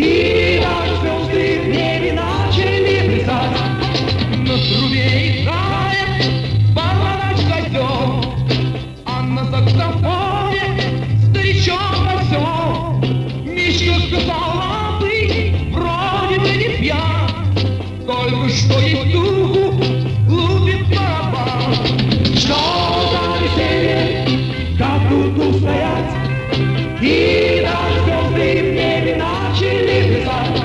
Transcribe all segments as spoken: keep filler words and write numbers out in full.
И даже звезды в небе начали плясать. На трубе играет барабан козел, а на саксофоне старичок осел. Мишка сказала, ты вроде бы не пьян, только что есть духу лупит барабан. Что за веселье, как тут устоять? И даже звезды в небе начали плясать.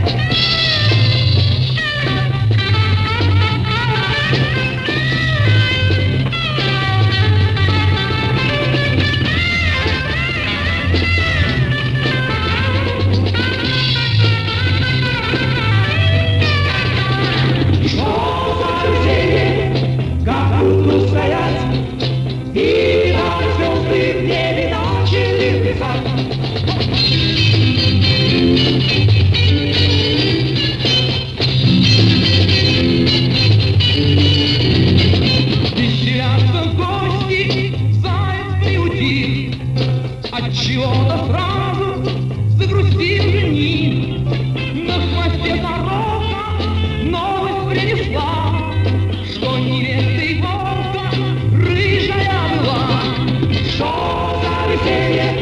Что за веселье, как тут устоять? И даже звезды в небе начали плясать. Веселятся гости, заяц приутих, отчего-то сразу загрустил жених. На хвосте сорока новость принесла, что невестой волка рыжая была. Что за веселье,